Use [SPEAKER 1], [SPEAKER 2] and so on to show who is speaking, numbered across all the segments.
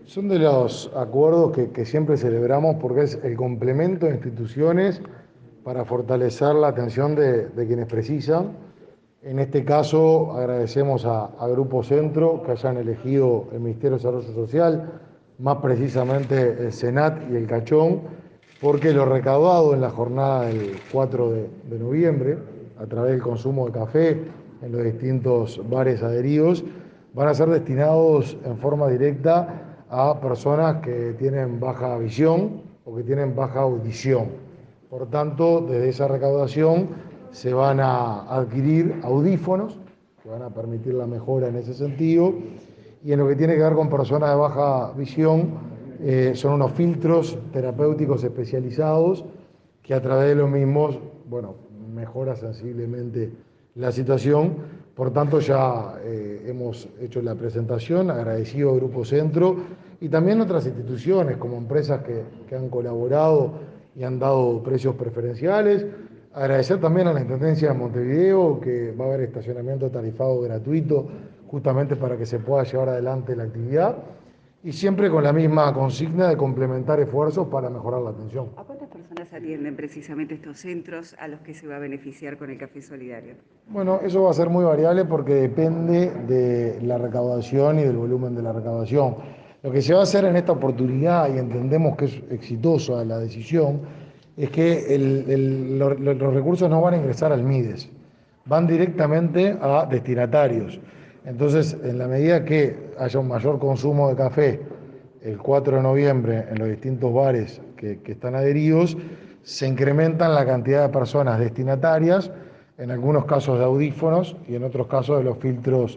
[SPEAKER 1] Son de los acuerdos que siempre celebramos porque es el complemento de instituciones para fortalecer la atención de quienes precisan. En este caso, agradecemos a Grupo Centro que hayan elegido el Ministerio de Desarrollo Social, más precisamente el SENAT y el Cachón, porque lo recaudado en la jornada del 4 de noviembre, a través del consumo de café en los distintos bares adheridos, van a ser destinados en forma directa a personas que tienen baja visión o que tienen baja audición. Por tanto, desde esa recaudación se van a adquirir audífonos que van a permitir la mejora en ese sentido. Y en lo que tiene que ver con personas de baja visión, son unos filtros terapéuticos especializados que a través de los mismos, bueno, mejora sensiblemente la situación. Por tanto, ya hemos hecho la presentación, agradecido al Grupo Centro y también otras instituciones como empresas que han colaborado y han dado precios preferenciales. Agradecer también a la Intendencia de Montevideo, que va a haber estacionamiento tarifado gratuito justamente para que se pueda llevar adelante la actividad y siempre con la misma consigna de complementar esfuerzos para mejorar la atención.
[SPEAKER 2] ¿A cuántas personas atienden precisamente estos centros a los que se va a beneficiar con el café solidario?
[SPEAKER 1] Bueno, eso va a ser muy variable porque depende de la recaudación y del volumen de la recaudación. Lo que se va a hacer en esta oportunidad, y entendemos que es exitosa la decisión, es que los recursos no van a ingresar al MIDES, van directamente a destinatarios. Entonces, en la medida que haya un mayor consumo de café el 4 de noviembre en los distintos bares que están adheridos, se incrementan la cantidad de personas destinatarias, en algunos casos de audífonos y en otros casos de los filtros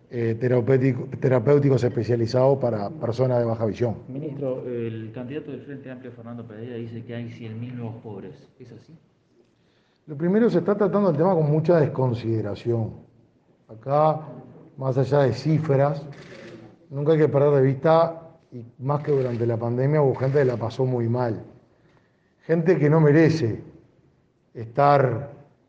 [SPEAKER 1] terapéuticos especializados para personas de baja visión.
[SPEAKER 3] Ministro, el candidato del Frente Amplio, Fernando Pereira, dice que hay 100.000 nuevos pobres. ¿Es así?
[SPEAKER 1] Lo primero, se está tratando el tema con mucha desconsideración. Acá, más allá de cifras, nunca hay que perder de vista, y más que durante la pandemia hubo gente que la pasó muy mal. Gente que no merece estar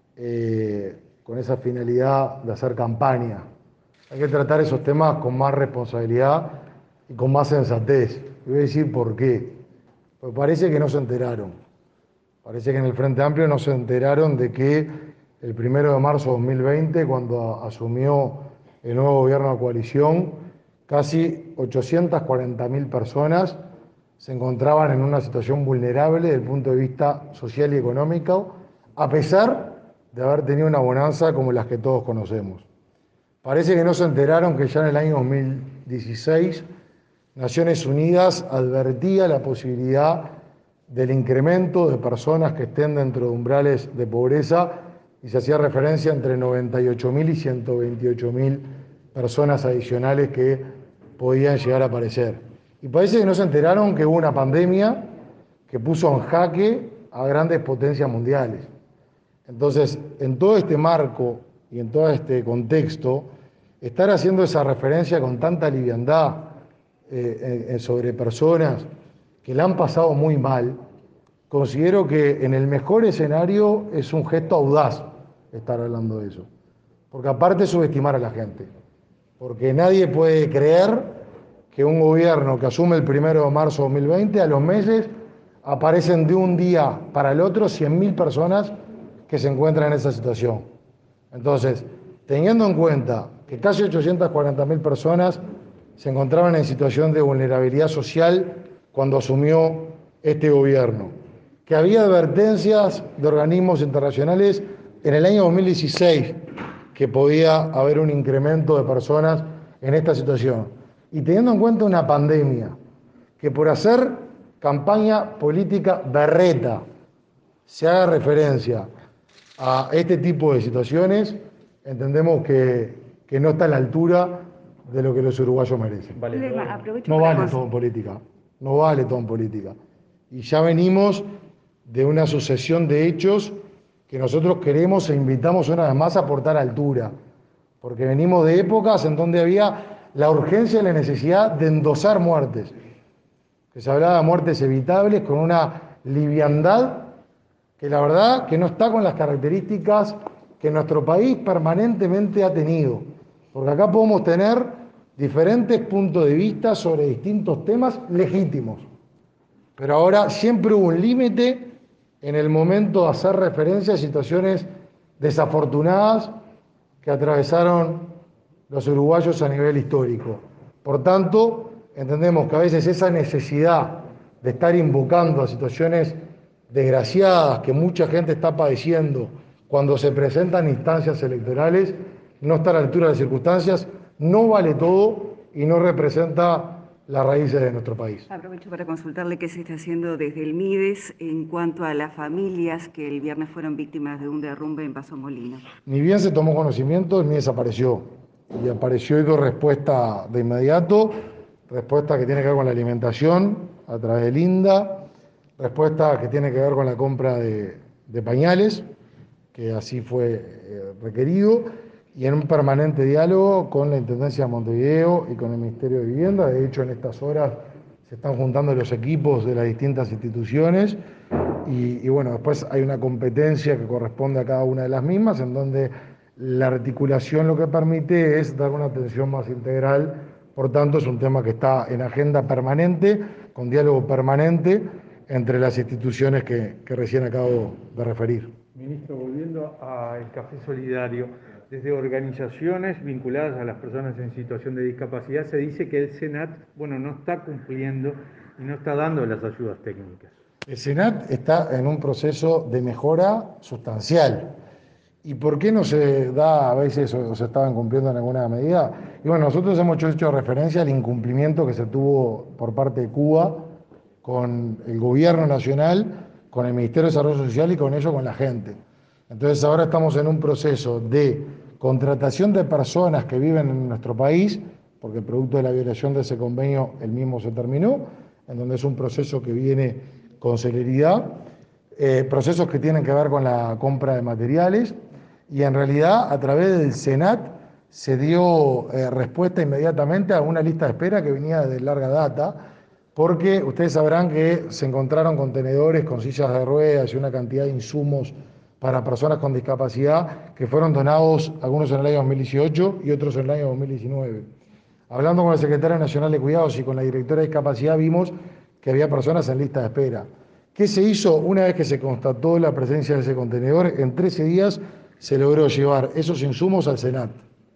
[SPEAKER 1] con esa finalidad de hacer campaña. Hay que tratar esos temas con más responsabilidad y con más sensatez. Y voy a decir por qué. Porque parece que no se enteraron. Parece que en el Frente Amplio no se enteraron de que el 1 de marzo de 2020, cuando asumió el nuevo gobierno de coalición, casi 840.000 personas se encontraban en una situación vulnerable desde el punto de vista social y económico, a pesar de haber tenido una bonanza como las que todos conocemos. Parece que no se enteraron que ya en el año 2016 Naciones Unidas advertía la posibilidad del incremento de personas que estén dentro de umbrales de pobreza y se hacía referencia entre 98.000 y 128.000 personas adicionales que podían llegar a aparecer. Y parece que no se enteraron que hubo una pandemia que puso en jaque a grandes potencias mundiales. Entonces, en todo este marco y en todo este contexto, estar haciendo esa referencia con tanta liviandad sobre personas que la han pasado muy mal, considero que en el mejor escenario es un gesto audaz estar hablando de eso. Porque aparte subestimar a la gente. Porque nadie puede creer que un gobierno que asume el 1 de marzo de 2020, a los meses aparecen de un día para el otro 100.000 personas que se encuentran en esa situación. Entonces, teniendo en cuenta que casi 840.000 personas se encontraban en situación de vulnerabilidad social cuando asumió este gobierno, que había advertencias de organismos internacionales en el año 2016 que podía haber un incremento de personas en esta situación, y teniendo en cuenta una pandemia que por hacer campaña política berreta se haga referencia a este tipo de situaciones, entendemos que no está a la altura de lo que los uruguayos merecen. No vale todo en política, no vale todo en política. Y ya venimos de una sucesión de hechos que nosotros queremos e invitamos una vez más a aportar altura, porque venimos de épocas en donde había la urgencia y la necesidad de endosar muertes, que se hablaba de muertes evitables con una liviandad que la verdad que no está con las características que nuestro país permanentemente ha tenido. Porque acá podemos tener diferentes puntos de vista sobre distintos temas legítimos. Pero ahora siempre hubo un límite en el momento de hacer referencia a situaciones desafortunadas que atravesaron los uruguayos a nivel histórico. Por tanto, entendemos que a veces esa necesidad de estar invocando a situaciones desgraciadas que mucha gente está padeciendo cuando se presentan instancias electorales no está a la altura de las circunstancias, no vale todo y no representa las raíces de nuestro país.
[SPEAKER 2] Aprovecho para consultarle qué se está haciendo desde el MIDES en cuanto a las familias que el viernes fueron víctimas de un derrumbe en Paso Molino.
[SPEAKER 1] Ni bien se tomó conocimiento, el MIDES apareció. Y apareció y dio respuesta de inmediato, respuesta que tiene que ver con la alimentación a través del INDA, respuesta que tiene que ver con la compra de pañales, que así fue requerido, y en un permanente diálogo con la Intendencia de Montevideo y con el Ministerio de Vivienda. De hecho, en estas horas se están juntando los equipos de las distintas instituciones y bueno, después hay una competencia que corresponde a cada una de las mismas, en donde la articulación lo que permite es dar una atención más integral. Por tanto, es un tema que está en agenda permanente, con diálogo permanente entre las instituciones que recién acabo de referir.
[SPEAKER 4] Ministro, volviendo al Café Solidario, desde organizaciones vinculadas a las personas en situación de discapacidad se dice que el SENAT, no está cumpliendo y no está dando las ayudas técnicas.
[SPEAKER 1] El SENAT está en un proceso de mejora sustancial. ¿Y por qué no se da a veces o se estaban cumpliendo en alguna medida? Y bueno, nosotros hemos hecho referencia al incumplimiento que se tuvo por parte de Cuba con el gobierno nacional, con el Ministerio de Desarrollo Social y con ello con la gente. Entonces ahora estamos en un proceso de contratación de personas que viven en nuestro país, porque producto de la violación de ese convenio el mismo se terminó, en donde es un proceso que viene con celeridad, procesos que tienen que ver con la compra de materiales, y en realidad a través del SENAT se dio respuesta inmediatamente a una lista de espera que venía de larga data, porque ustedes sabrán que se encontraron contenedores con sillas de ruedas y una cantidad de insumos para personas con discapacidad que fueron donados, algunos en el año 2018 y otros en el año 2019. Hablando con el Secretario Nacional de Cuidados y con la Directora de Discapacidad, vimos que había personas en lista de espera. ¿Qué se hizo? Una vez que se constató la presencia de ese contenedor, en 13 días se logró llevar esos insumos al SENAT.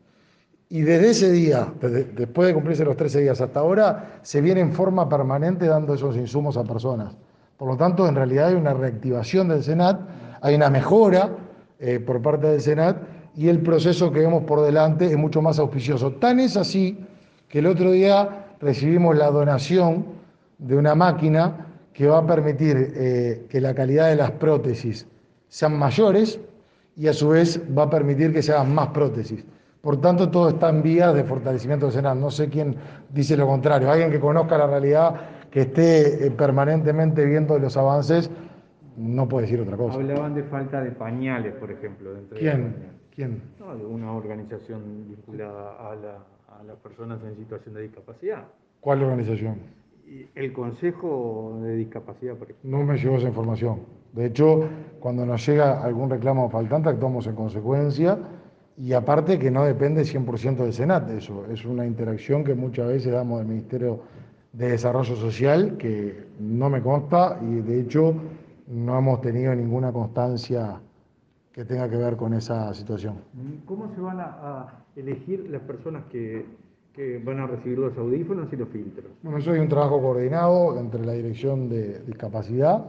[SPEAKER 1] Y desde ese día, después de cumplirse los 13 días hasta ahora, se viene en forma permanente dando esos insumos a personas. Por lo tanto, en realidad hay una reactivación del SENAT, hay una mejora por parte del SENAT y el proceso que vemos por delante es mucho más auspicioso. Tan es así que el otro día recibimos la donación de una máquina que va a permitir que la calidad de las prótesis sean mayores y a su vez va a permitir que se hagan más prótesis. Por tanto, todo está en vías de fortalecimiento del SENAT. No sé quién dice lo contrario. Alguien que conozca la realidad, que esté permanentemente viendo los avances, no puede decir otra cosa.
[SPEAKER 4] Hablaban de falta de pañales, por ejemplo.
[SPEAKER 1] ¿Quién?
[SPEAKER 4] No, de una organización vinculada a las personas en situación de discapacidad.
[SPEAKER 1] ¿Cuál organización?
[SPEAKER 4] El Consejo de Discapacidad, por ejemplo.
[SPEAKER 1] No me llegó esa información. De hecho, cuando nos llega algún reclamo faltante, actuamos en consecuencia. Y aparte que no depende 100% del SENAT, eso es una interacción que muchas veces damos del Ministerio de Desarrollo Social, que no me consta y de hecho no hemos tenido ninguna constancia que tenga que ver con esa situación.
[SPEAKER 4] ¿Cómo se van a elegir las personas que van a recibir los audífonos y los filtros?
[SPEAKER 1] Bueno, eso es un trabajo coordinado entre la Dirección de Discapacidad,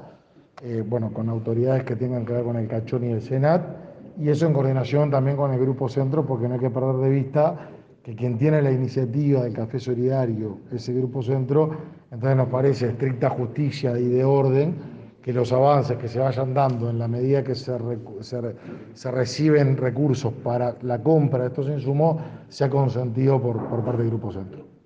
[SPEAKER 1] con autoridades que tengan que ver con el Cachón y el SENAT, y eso en coordinación también con el Grupo Centro, porque no hay que perder de vista que quien tiene la iniciativa del Café Solidario, ese Grupo Centro, entonces nos parece estricta justicia y de orden que los avances que se vayan dando en la medida que se reciben recursos para la compra de estos insumos sea consentido por parte del Grupo Centro.